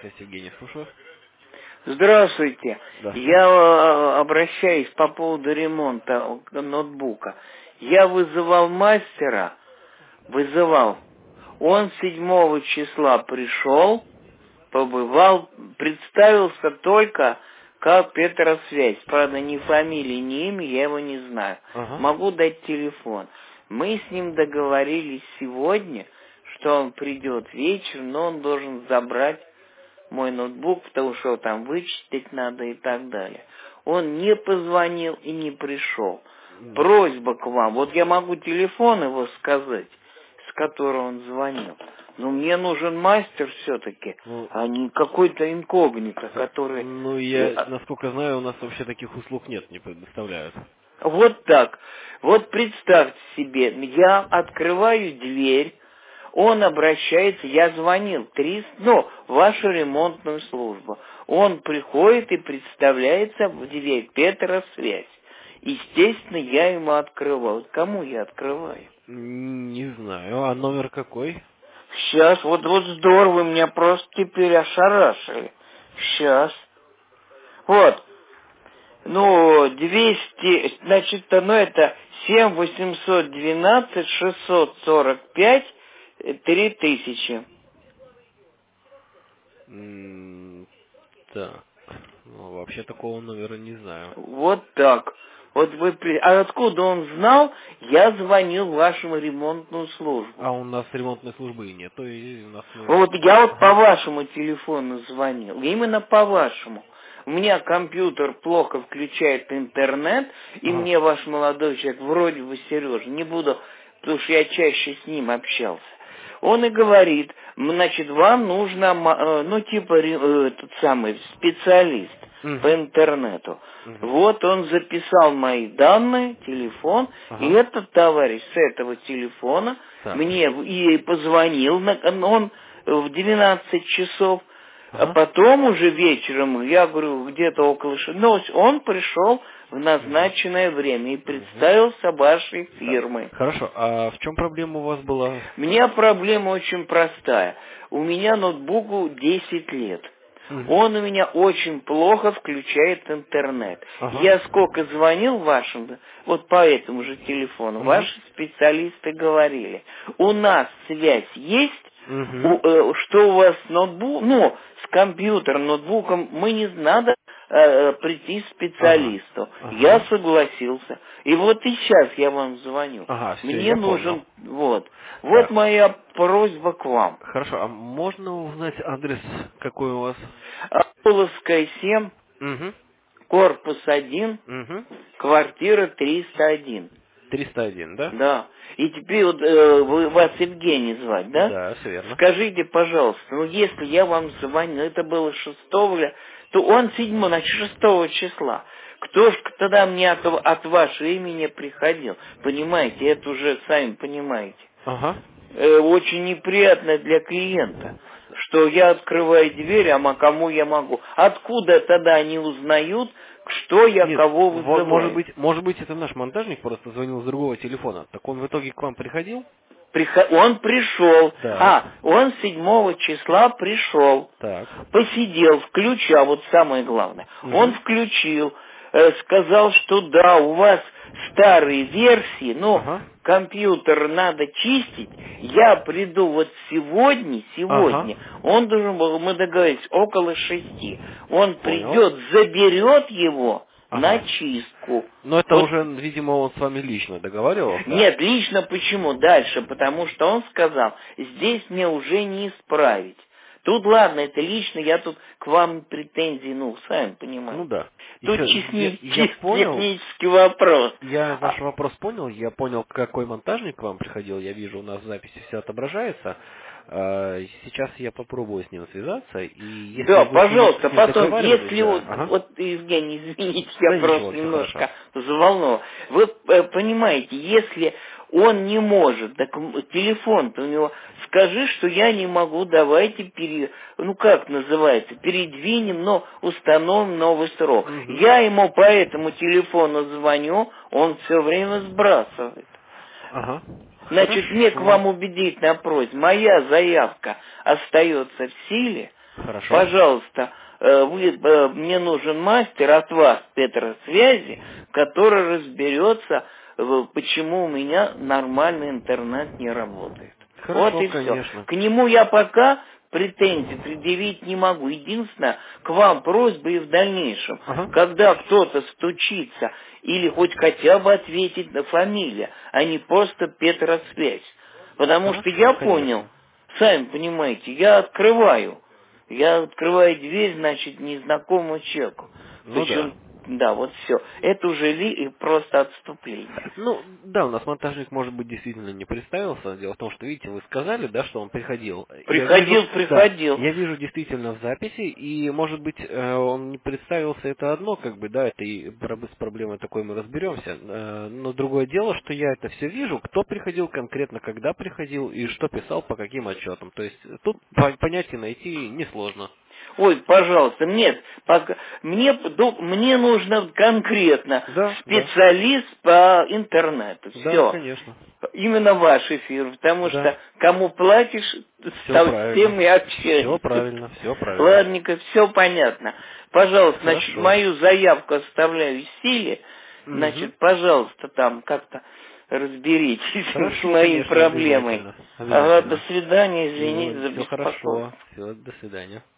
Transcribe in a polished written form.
связь, Евгений, слушаю. Здравствуйте. Здравствуйте. Я обращаюсь по поводу ремонта ноутбука. Я вызывал мастера, Он 7 числа пришел, побывал, представился только как Петросвязь. Правда, ни фамилии, ни имя, я его не знаю. Ага. Могу дать телефон. Мы с ним договорились сегодня, что он придет вечером, но он должен забрать мой ноутбук, потому что там вычислить надо и так далее. Он не позвонил и не пришел. Просьба к вам. Вот я могу телефон его сказать, с которого он звонил. Но мне нужен мастер все-таки, Ну, а не какой-то инкогнито, который... ну, я, насколько знаю, у нас вообще таких услуг нет, не предоставляют. Вот так. Вот представьте себе, я открываю дверь, он обращается, я звонил в вашу ремонтную службу. Он приходит и представляется в дверь Петросвязь. Естественно, я ему открываю. Вот кому я открываю? Не знаю. А номер какой? Сейчас, вот здорово, вы меня просто теперь ошарашили. Сейчас. Вот. 200, значит, это 7 812 645 3000. Так. Ну, вообще такого номера не знаю. Вот так. А откуда он знал, я звонил в вашу ремонтную службу. А у нас ремонтной службы и нет. То есть у нас Вот я по Ага. вашему телефону звонил. Именно по вашему. У меня компьютер плохо включает интернет, и Ага. мне ваш молодой человек, вроде бы Сережа, не буду, потому что я чаще с ним общался. Он и говорит, значит, вам нужно, тот самый специалист по Угу. интернету. Угу. Вот он записал мои данные, телефон, и Ага. этот товарищ с этого телефона Так. мне и позвонил, он в 12 часов, а Ага. потом уже вечером, я говорю, где-то около 6, он пришел в Угу. назначенное время и Угу. представился вашей фирмой. Хорошо. А в чем проблема у вас была? У меня проблема очень простая. У меня ноутбуку 10 лет. Угу. Он у меня очень плохо включает интернет. Ага. Я сколько звонил вашим, вот по этому же телефону, Угу. ваши специалисты говорили, у нас связь есть, Угу. что у вас ноутбук, с компьютером, ноутбуком, мы не надо прийти Ага. специалисту. Я Ага. согласился. И вот и сейчас я вам звоню. Ага, все, Мне я понял. нужен, вот Так. моя просьба к вам. Хорошо, а можно узнать адрес, какой у вас? Пуловская 7, Угу. корпус 1, Угу. квартира 301. 301, да? Да. И теперь вас Евгений звать, да? Да, все верно. Скажите, пожалуйста, если я вам звоню, это было 6, то он 6 числа. Кто ж тогда мне от вашего имени приходил? Понимаете, это уже сами понимаете. Ага. Очень неприятно для клиента, что я открываю дверь, кому я могу. Откуда тогда они узнают, что я Нет, кого может вызываю? быть, это наш монтажник просто звонил с другого телефона. Так он в итоге к вам приходил? Он пришел, Так, он 7 числа пришел, так. посидел, включал, вот самое главное. Он Угу. включил, сказал, что да, у вас старые версии, Ага. компьютер надо чистить, я приду вот сегодня, Ага. он должен был, мы договорились, около 6. Он Понял. придет, заберет его на Ага. чистку. Но это Вот. уже, видимо, он с вами лично договаривался. Нет, лично почему? Дальше, потому что он сказал, здесь мне уже не исправить. Тут ладно, это лично, я тут к вам претензий, сами Ну понимаете. да. Тут Еще я чисто понял, технический вопрос. я ваш вопрос понял, я понял, какой монтажник к вам приходил, я вижу, у нас в записи все отображается. Сейчас я попробую с ним связаться, и если Да, вы пожалуйста, с ним потом, договаривались, если да, ага. Евгений, извините, я Да ничего, просто все хорошо. немножко взволнован. Вы понимаете, если он не может, так телефон-то у него, скажи, что я не могу, давайте как называется, передвинем, но установим новый срок. Угу. Я ему по этому телефону звоню, он все время сбрасывает. Ага. Значит, мне к Хорошо. вам убедительная просьба. Моя заявка остается в силе. Хорошо. Пожалуйста, мне нужен мастер от вас, Петросвязи, который разберется, почему у меня нормальный интернет не работает. Вот Хорошо, и все. конечно. К нему я пока претензий предъявить не могу. Единственное, к вам просьба и в дальнейшем, Ага. когда кто-то стучится или хоть хотя бы ответить на фамилию, а не просто Петросвязь. Потому что Хорошо, я понял, конечно. сами понимаете, я открываю дверь, значит, незнакомому человеку. Ну да. Причем, да, вот все. Это уже просто отступление. Ну, да, у нас монтажник, может быть, действительно не представился. Дело в том, что, видите, вы сказали, да, что он приходил. Я вижу, да, Приходил. я вижу действительно в записи, и, может быть, он не представился, это одно, как бы, да, это и с проблемой такой мы разберемся. Но другое дело, что я это все вижу, кто приходил конкретно, когда приходил, и что писал, по каким отчетам. То есть тут понять и найти несложно. Ой, пожалуйста, нет, мне нужно конкретно Да, да, специалист по интернету. да, Все. конечно. Именно ваш эфир, потому Да, что кому платишь, все со правильно. всем и Все общаешься. правильно, все правильно. Ладненько, все понятно. Пожалуйста, значит, Хорошо. мою заявку оставляю в силе. Мгм. Значит, пожалуйста, там как-то разберитесь с Хорошо, моей конечно, проблемой. обязательно. Ага, до Обязательно. свидания, извините Все, за все беспокойство. хорошо. Все, до свидания.